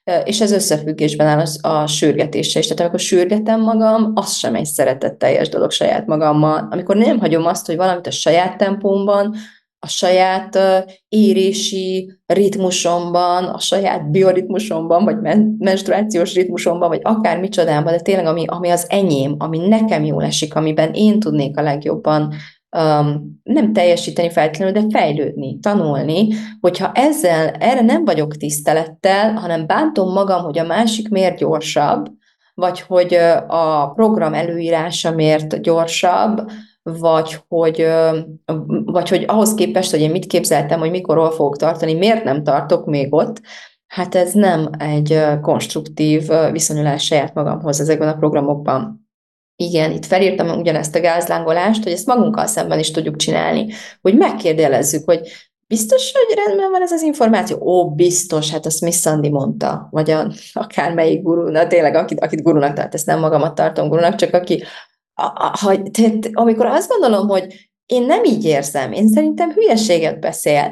és ez összefüggésben áll a, a sürgetéssel is. Tehát amikor sürgetem magam, az sem egy szeretetteljes dolog saját magammal. Amikor nem hagyom azt, hogy valamit a saját tempómban, a saját uh, érési ritmusomban, a saját bioritmusomban, vagy men- menstruációs ritmusomban, vagy akár micsodában, de tényleg ami, ami az enyém, ami nekem jól esik, amiben én tudnék a legjobban um, nem teljesíteni feltétlenül, de fejlődni, tanulni, hogyha ezzel, erre nem vagyok tisztelettel, hanem bántom magam, hogy a másik miért gyorsabb, vagy hogy a program előírása miért gyorsabb, vagy hogy, vagy hogy ahhoz képest, hogy én mit képzeltem, hogy mikor hol fogok tartani, miért nem tartok még ott, hát ez nem egy konstruktív viszonyulás saját magamhoz ezekben a programokban. Igen, itt felírtam ugyanezt a gázlángolást, hogy ezt magunkkal szemben is tudjuk csinálni, hogy megkérdelezzük, hogy biztos, hogy rendben van ez az információ? Ó, biztos, hát azt Miss Sandy mondta, vagy a, akármelyik guru, na tényleg, akit, akit gurunak tart, ezt nem magamat tartom gurunak, csak aki, a, a, ha, tehát, amikor azt gondolom, hogy én nem így érzem, én szerintem hülyeséget beszél,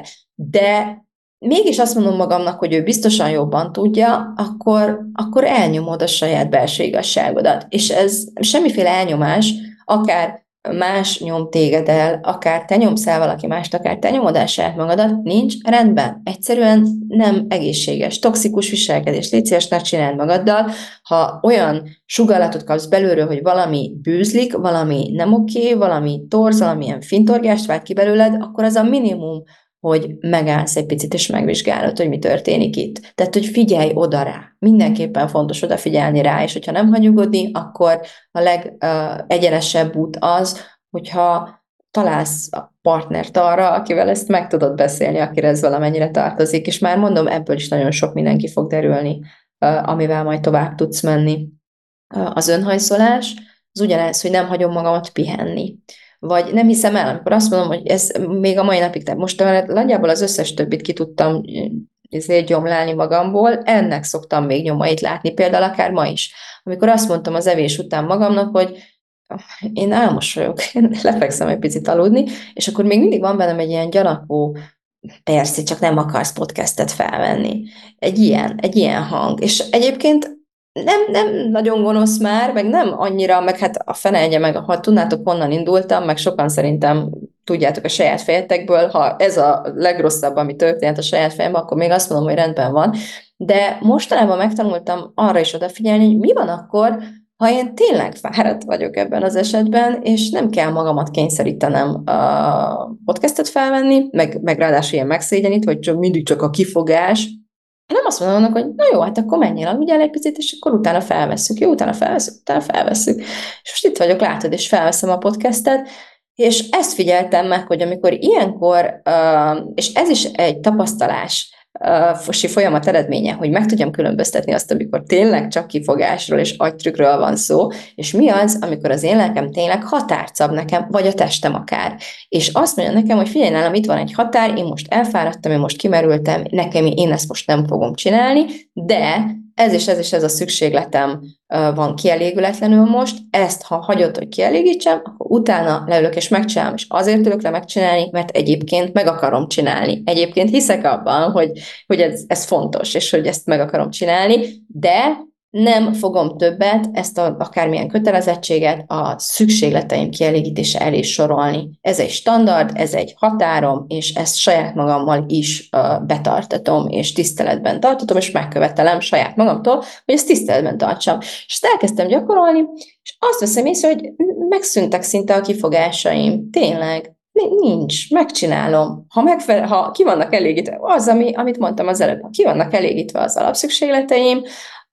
de mégis azt mondom magamnak, hogy ő biztosan jobban tudja, akkor, akkor elnyomod a saját belső igazságodat. És ez semmiféle elnyomás, akár más nyom téged el, akár te nyomsz el valaki mást, akár te nyomod el saját magadat, nincs rendben. Egyszerűen nem egészséges. Toxikus viselkedés. Légy szíves, ne csináld magaddal. Ha olyan sugallatot kapsz belőle, hogy valami bűzlik, valami nem oké, valami torz, valamilyen fintorgást vált ki belőled, akkor az a minimum, hogy megállsz egy picit, és megvizsgálod, hogy mi történik itt. Tehát, hogy figyelj oda rá. Mindenképpen fontos odafigyelni rá, és hogyha nem hagy nyugodni, akkor a legegyenesebb út az, hogyha találsz a partnert arra, akivel ezt meg tudod beszélni, akire ez valamennyire tartozik, és már mondom, ebből is nagyon sok mindenki fog derülni, amivel majd tovább tudsz menni. Az önhajszolás, az ugyanez, hogy nem hagyom magamat pihenni. Vagy nem hiszem el, amikor azt mondom, hogy ez még a mai napig, tehát most nagyjából az összes többit ki tudtam ezért gyomlálni magamból, ennek szoktam még nyomait látni, például akár ma is. Amikor azt mondtam az evés után magamnak, hogy én álmos vagyok, én lefekszem egy picit aludni, és akkor még mindig van bennem egy ilyen gyanakvó, persze, csak nem akarsz podcastet felvenni. Egy ilyen, egy ilyen hang. És egyébként nem, nem nagyon gonosz már, meg nem annyira, meg hát a fene egye meg, ha tudnátok, honnan indultam, meg sokan szerintem tudjátok a saját fejetekből, ha ez a legrosszabb, ami történt a saját fejemben, akkor még azt mondom, hogy rendben van. De mostanában megtanultam arra is odafigyelni, hogy mi van akkor, ha én tényleg fáradt vagyok ebben az esetben, és nem kell magamat kényszerítenem a podcastet felvenni, meg, meg ráadásul ilyen megszégyenít, vagy csak mindig csak a kifogás, nem azt mondom annak, hogy na jó, hát akkor menjél, aludjál egy picit, és akkor utána felvesszük. Jó, utána felvesszük, utána felvesszük. És most itt vagyok, látod, és felveszem a podcastet, és ezt figyeltem meg, hogy amikor ilyenkor, és ez is egy tapasztalás, fosi folyamat eredménye, hogy meg tudjam különböztetni azt, amikor tényleg csak kifogásról és agytrükkről van szó, és mi az, amikor az én lelkem tényleg határt szab nekem, vagy a testem akár. És azt mondja nekem, hogy figyelj, nálam itt van egy határ, én most elfáradtam, én most kimerültem, nekem én ezt most nem fogom csinálni, de ez és ez és ez a szükségletem van kielégületlenül most, ezt ha hagyod, hogy kielégítsem, akkor utána leülök és megcsinálom, és azért ülök le megcsinálni, mert egyébként meg akarom csinálni. Egyébként hiszek abban, hogy, hogy ez, ez fontos, és hogy ezt meg akarom csinálni, de nem fogom többet ezt a, akármilyen kötelezettséget a szükségleteim kielégítése elé sorolni. Ez egy standard, ez egy határom, és ezt saját magammal is uh, betartatom, és tiszteletben tartatom, és megkövetelem saját magamtól, hogy ezt tiszteletben tartsam. És ezt elkezdtem gyakorolni, és azt veszem észre, hogy megszűntek szinte a kifogásaim. Tényleg. Nincs, megcsinálom. Ha, megfele- ha ki vannak elégítve, az, ami, amit mondtam az előbb, ha ki vannak elégítve az alapszükségleteim,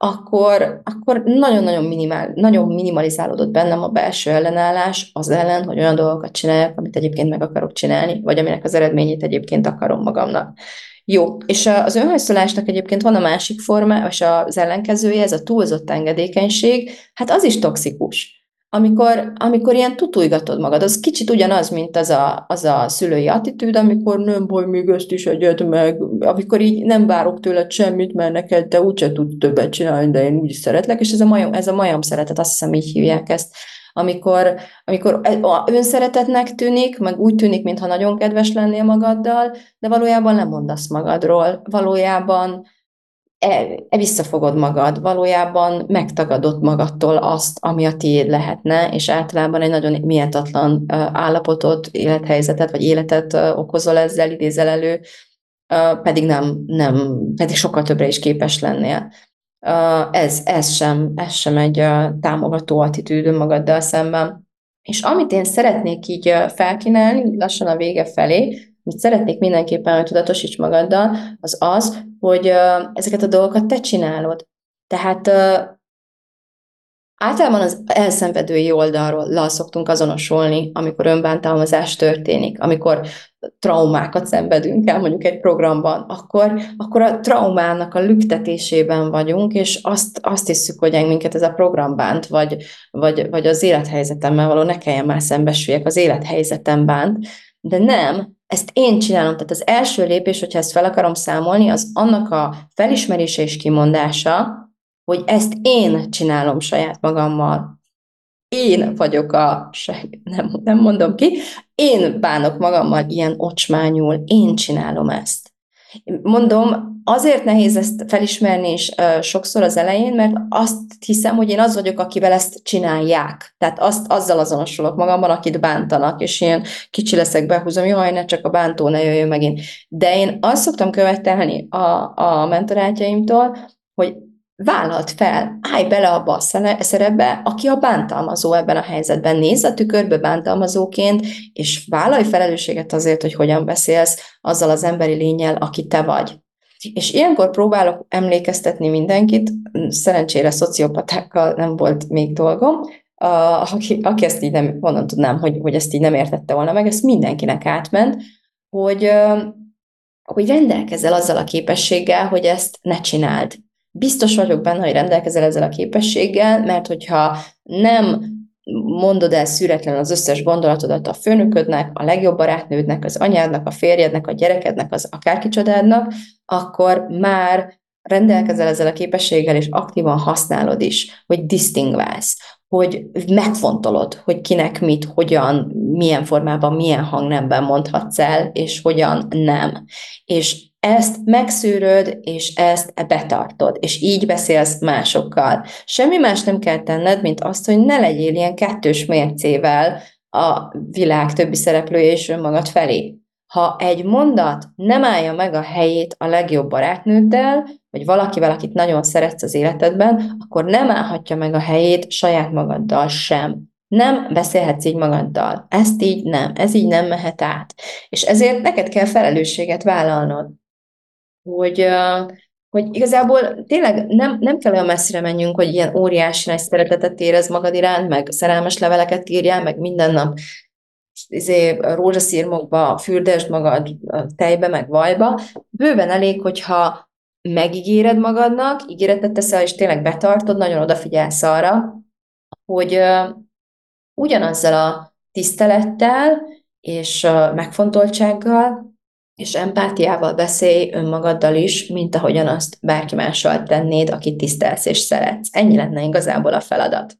akkor, akkor nagyon-nagyon minimál, nagyon minimalizálódott bennem a belső ellenállás az ellen, hogy olyan dolgokat csináljak, amit egyébként meg akarok csinálni, vagy aminek az eredményét egyébként akarom magamnak. Jó, és az önhajszolásnak egyébként van a másik forma, és az ellenkezője, ez a túlzott engedékenység, hát az is toxikus. Amikor, amikor ilyen tutujgatod magad, az kicsit ugyanaz, mint az a, az a szülői attitűd, amikor nem baj, még ezt is egyet meg, amikor így nem várok tőled semmit, mert neked te úgyse tudsz többet csinálni, de én úgy is szeretlek, és ez a majom, ez a majom szeretet, azt hiszem így hívják ezt, amikor, amikor önszeretetnek tűnik, meg úgy tűnik, mintha nagyon kedves lennél magaddal, de valójában lemondasz magadról, valójában e, e visszafogod magad, valójában megtagadod magadtól azt, ami a tiéd lehetne, és általában egy nagyon méltatlan állapotot, élethelyzetet, vagy életet okozol ezzel, idézel elő, pedig nem, nem, pedig sokkal többre is képes lennél. Ez, ez, sem, ez sem egy támogató attitűd önmagaddal szemben. És amit én szeretnék így felkínálni, lassan a vége felé, amit szeretnék mindenképpen, hogy tudatosíts magaddal, az az, hogy ezeket a dolgokat te csinálod. Tehát általában az elszenvedői oldalról szoktunk azonosulni, amikor önbántalmazás történik, amikor traumákat szenvedünk el mondjuk egy programban, akkor, akkor a traumának a lüktetésében vagyunk, és azt, azt hiszük, hogy minket ez a program bánt, vagy, vagy, vagy az élethelyzetemmel való ne kelljen már szembesüljek, az élethelyzetem bánt, de nem, ezt én csinálom. Tehát az első lépés, hogyha ezt fel akarom számolni, az annak a felismerése és kimondása, hogy ezt én csinálom saját magammal. Én vagyok a, nem, nem mondom ki, én bánok magammal ilyen ocsmányul, én csinálom ezt. Mondom, azért nehéz ezt felismerni is uh, sokszor az elején, mert azt hiszem, hogy én az vagyok, akivel ezt csinálják. Tehát azt, azzal azonosulok magamban, akit bántanak, és ilyen kicsi leszek, behúzom, jaj, ne csak a bántó, ne jöjjön megint. De én azt szoktam követelni a, a mentorátjaimtól, hogy vállald fel, állj bele abba a szerepbe, aki a bántalmazó ebben a helyzetben. Nézz a tükörbe bántalmazóként, és vállalj felelősséget azért, hogy hogyan beszélsz azzal az emberi lénnyel, aki te vagy. És ilyenkor próbálok emlékeztetni mindenkit, szerencsére szociopatákkal nem volt még dolgom, aki, aki ezt így nem, honnan tudnám, hogy, hogy ezt így nem értette volna meg, ezt mindenkinek átment, hogy, hogy rendelkezzel azzal a képességgel, hogy ezt ne csináld. Biztos vagyok benne, hogy rendelkezel ezzel a képességgel, mert hogyha nem mondod el szüretlenül az összes gondolatodat a főnöködnek, a legjobb barátnődnek, az anyádnak, a férjednek, a gyerekednek, az akárkicsodádnak, akkor már rendelkezel ezzel a képességgel, és aktívan használod is, hogy disztingválsz, hogy megfontolod, hogy kinek mit, hogyan, milyen formában, milyen hangnemben mondhatsz el, és hogyan nem. És ezt megszűröd, és ezt betartod, és így beszélsz másokkal. Semmi más nem kell tenned, mint azt, hogy ne legyél ilyen kettős mércével a világ többi szereplője és önmagad felé. Ha egy mondat nem állja meg a helyét a legjobb barátnőddel, vagy valakivel, akit nagyon szeretsz az életedben, akkor nem állhatja meg a helyét saját magaddal sem. Nem beszélhetsz így magaddal. Ezt így nem, ez így nem mehet át. És ezért neked kell felelősséget vállalnod. Hogy, hogy igazából tényleg nem, nem kell olyan messzire menjünk, hogy ilyen óriási nagy szeretetet érez magad iránt, meg szerelmes leveleket írjál, meg minden nap izé, rózsaszírmokba fürdesd magad tejbe, meg vajba. Bőven elég, hogyha megígéred magadnak, ígéretet teszel, és tényleg betartod, nagyon odafigyelsz arra, hogy uh, ugyanazzal a tisztelettel és uh, megfontoltsággal és empátiával beszélj önmagaddal is, mint ahogyan azt bárki mással tennéd, akit tisztelsz és szeretsz. Ennyi lenne igazából a feladat.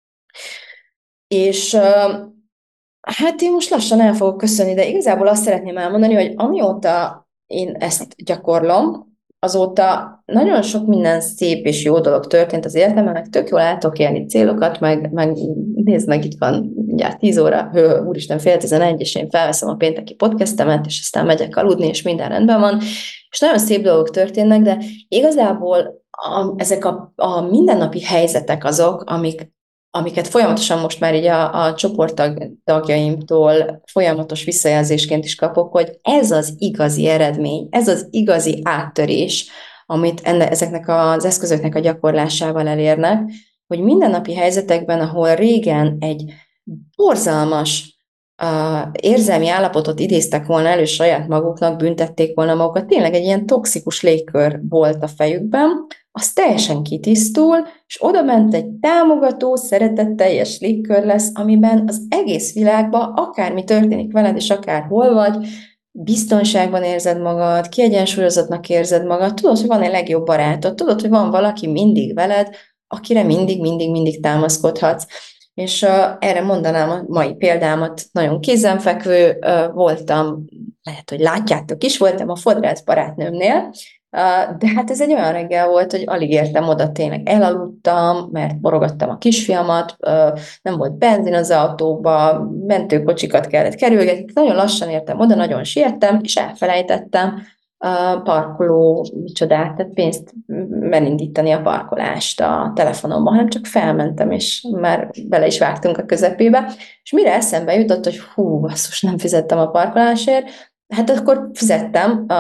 És uh, hát én most lassan el fogok köszönni, de igazából azt szeretném elmondani, hogy amióta én ezt gyakorlom, azóta nagyon sok minden szép és jó dolog történt az életemben, meg tök jól el tudok élni célokat, meg, meg nézd meg, itt van mindjárt tíz óra, hő, úristen, fél tizenegy, és én felveszem a pénteki podcastemet, és aztán megyek aludni, és minden rendben van, és nagyon szép dolgok történnek, de igazából a, ezek a, a mindennapi helyzetek azok, amik amiket folyamatosan most már így a, a csoporttagjaimtól folyamatos visszajelzésként is kapok, hogy ez az igazi eredmény, ez az igazi áttörés, amit enne, ezeknek az eszközöknek a gyakorlásával elérnek, hogy mindennapi helyzetekben, ahol régen egy borzalmas uh, érzelmi állapotot idéztek volna elő saját maguknak, büntették volna magukat, tényleg egy ilyen toxikus légkör volt a fejükben, az teljesen kitisztul, és oda ment egy támogató, szeretetteljes légkör lesz, amiben az egész világban, akármi történik veled, és akárhol vagy, biztonságban érzed magad, kiegyensúlyozottnak érzed magad, tudod, hogy van egy legjobb barátod, tudod, hogy van valaki mindig veled, akire mindig, mindig, mindig támaszkodhatsz. És uh, erre mondanám a mai példámat, nagyon kézenfekvő uh, voltam, lehet, hogy látjátok is, voltam a fodrász barátnőmnél, De hát ez egy olyan reggel volt, hogy alig értem oda, tényleg elaludtam, mert borogattam a kisfiamat, nem volt benzin az autóba, mentőkocsikat kellett kerülgetni, nagyon lassan értem oda, nagyon siettem, és elfelejtettem a parkoló, micsodát, tehát pénzt elindítani a parkolást a telefonomban, hanem csak felmentem, és már bele is vágtunk a közepébe, és mire eszembe jutott, hogy hú, basszus, nem fizettem a parkolásért, hát akkor fizettem a,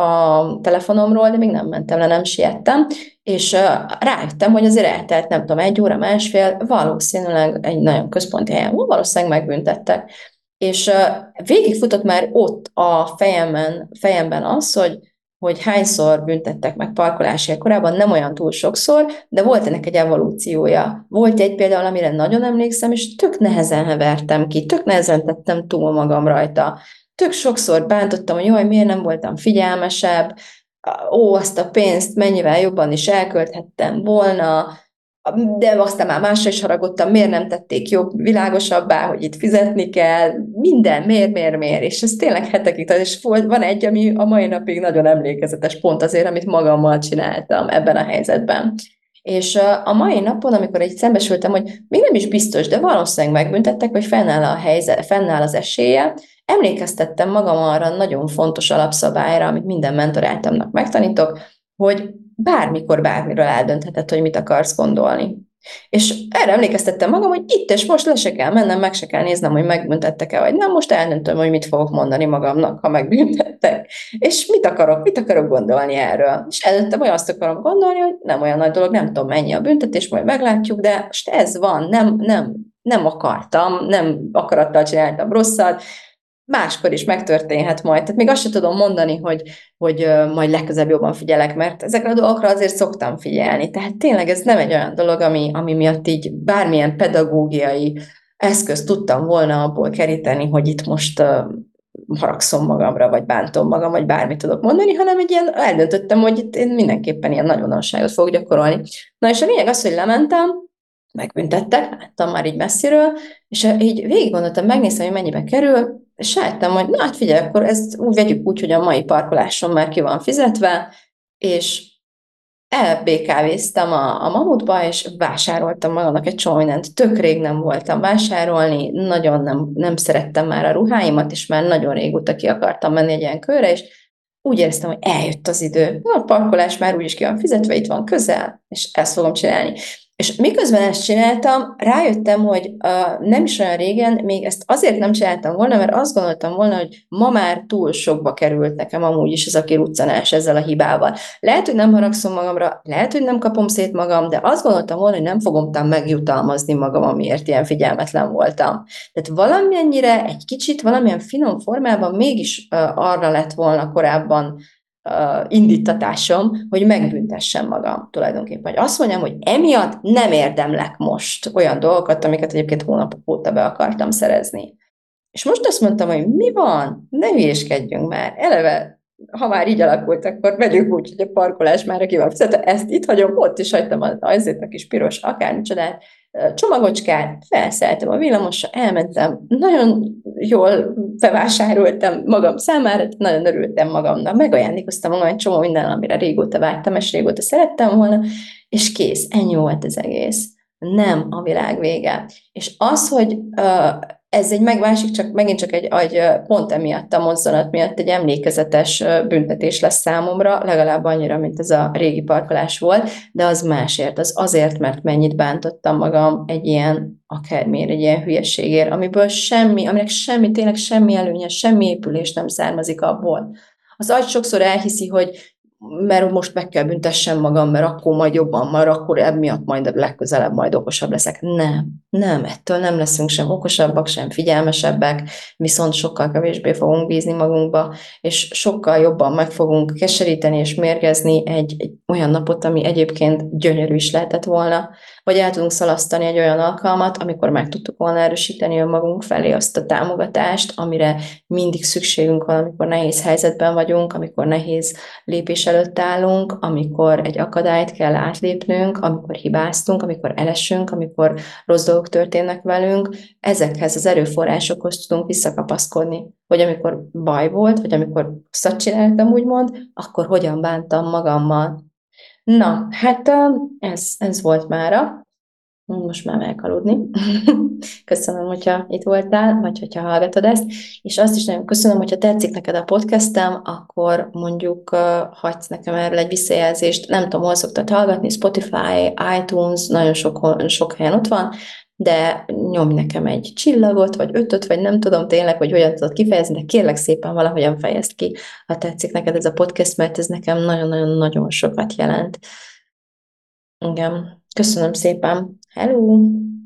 a telefonomról, de még nem mentem le, nem siettem, és uh, rájöttem, hogy azért eltelt, nem tudom, egy óra, másfél, valószínűleg egy nagyon központi helyen, valószínűleg megbüntettek. És uh, végigfutott már ott a fejemben, fejemben az, hogy, hogy hányszor büntettek meg parkolásért korábban, nem olyan túl sokszor, de volt ennek egy evolúciója. Volt egy például, amire nagyon emlékszem, és tök nehezen hevertem ki, tök nehezen tettem túl magam rajta. Tök sokszor bántottam, hogy jaj, miért nem voltam figyelmesebb, ó, azt a pénzt mennyivel jobban is elkölthettem volna, de aztán már másra is haragudtam, miért nem tették jobb, világosabbá, hogy itt fizetni kell, minden, miért, miért, miért, és ez tényleg hetekig tart, és van egy, ami a mai napig nagyon emlékezetes pont azért, amit magammal csináltam ebben a helyzetben. És a mai napon, amikor egy szembesültem, hogy még nem is biztos, de valószínűleg megbüntettek, vagy fennáll a helyzet, fennáll az esélye, emlékeztettem magam arra nagyon fontos alapszabályra, amit minden mentorátamnak megtanítok, hogy bármikor bármiről eldöntheted, hogy mit akarsz gondolni. És erre emlékeztettem magam, hogy itt és most le se kell mennem, meg se kell néznem, hogy megbüntettek-e, vagy nem, most eldöntöm, hogy mit fogok mondani magamnak, ha megbüntettek. És mit akarok, mit akarok gondolni erről. És eldöntöm, hogy azt akarom gondolni, hogy nem olyan nagy dolog, nem tudom mennyi a büntetés, majd meglátjuk, de most ez van, nem, nem, nem akartam, nem akarattal csináltam rosszat, máskor is megtörténhet majd. Tehát még azt sem tudom mondani, hogy, hogy majd legközelebb jobban figyelek, mert ezekre a dolgokra azért szoktam figyelni. Tehát tényleg ez nem egy olyan dolog, ami, ami miatt így bármilyen pedagógiai eszközt tudtam volna abból keríteni, hogy itt most uh, haragszom magamra, vagy bántom magam, vagy bármit tudok mondani, hanem egy ilyen eldöntöttem, hogy itt én mindenképpen ilyen nagyvonalságot fogok gyakorolni. Na és a lényeg az, hogy lementem, megbüntettek, láttam már így messziről, és így végig gondoltam, megnéztem, hogy mennyibe kerül, és rájöttem, hogy na hát figyelj, akkor ezt úgy vegyük úgy, hogy a mai parkoláson már ki van fizetve, és elbékávéztem a, a Mamutba, és vásároltam magamnak egy csomó mindent. Tök rég nem voltam vásárolni, nagyon nem, nem szerettem már a ruháimat, és már nagyon régóta ki akartam menni egy ilyen körre, és úgy éreztem, hogy eljött az idő. A parkolás már úgyis ki van fizetve, itt van közel, és ezt fogom csinálni. És miközben ezt csináltam, rájöttem, hogy uh, nem is olyan régen, még ezt azért nem csináltam volna, mert azt gondoltam volna, hogy ma már túl sokba került nekem amúgy is ez a kiruccanás ezzel a hibával. Lehet, hogy nem haragszom magamra, lehet, hogy nem kapom szét magam, de azt gondoltam volna, hogy nem fogom tám megjutalmazni magam, amiért ilyen figyelmetlen voltam. Tehát valamennyire, egy kicsit, valamilyen finom formában mégis uh, arra lett volna korábban Uh, indítatásom, hogy megbüntessem magam tulajdonképpen. Hogy azt mondjam, hogy emiatt nem érdemlek most olyan dolgokat, amiket egyébként hónapok óta be akartam szerezni. És most azt mondtam, hogy mi van? Ne hülyéskedjünk már. Eleve, ha már így alakult, akkor vegyük úgy, hogy a parkolás már ki van fizetve. Ezt itt hagyom, ott is hagytam azért a kis piros akármicsodát, csomagocskát, felszálltam a villamosra, elmentem, nagyon jól bevásároltam magam számára, nagyon örültem magamnak, megajándékoztam magam egy csomó minden, amire régóta vágytam, és régóta szerettem volna, és kész, ennyi volt az egész. Nem a világ vége. És az, hogy uh, ez egy megmásik, csak megint csak egy, egy pont emiatt a mozzanat miatt egy emlékezetes büntetés lesz számomra, legalább annyira, mint ez a régi parkolás volt, de az másért, az azért, mert mennyit bántottam magam egy ilyen, akármiért, egy ilyen hülyeségért, amiből semmi, aminek semmi, tényleg semmi előnye, semmi épülés nem származik abból. Az agy sokszor elhiszi, hogy mert most meg kell büntessem magam, mert akkor majd jobban, mert akkor emiatt majd legközelebb majd okosabb leszek. Nem, nem, ettől nem leszünk sem okosabbak, sem figyelmesebbek, viszont sokkal kevésbé fogunk bízni magunkba, és sokkal jobban meg fogunk keseríteni és mérgezni egy, egy olyan napot, ami egyébként gyönyörű is lehetett volna, vagy el tudunk szalasztani egy olyan alkalmat, amikor meg tudtuk volna erősíteni önmagunk felé azt a támogatást, amire mindig szükségünk van, amikor nehéz helyzetben vagyunk, amikor nehéz lépés előtt állunk, amikor egy akadályt kell átlépnünk, amikor hibáztunk, amikor elesünk, amikor rossz dolgok történnek velünk, ezekhez az erőforrásokhoz tudunk visszakapaszkodni. hogy amikor baj volt, vagy amikor rosszat csináltam, úgymond, akkor hogyan bántam magammal. Na, hát ez, ez volt mára. Most már megyek aludni. Köszönöm, hogyha itt voltál, vagy hogyha hallgatod ezt, és azt is nagyon köszönöm, hogyha tetszik neked a podcastem, akkor mondjuk uh, hagysz nekem erről egy visszajelzést. Nem tudom, hol szoktad hallgatni, Spotify, iTunes, nagyon sok, sok helyen ott van, de nyomj nekem egy csillagot, vagy ötöt, vagy nem tudom tényleg, hogy hogyan tudod kifejezni, de kérlek szépen valahogyan fejezd ki, ha tetszik neked ez a podcast, mert ez nekem nagyon-nagyon-nagyon sokat jelent. Igen, köszönöm szépen. Hello!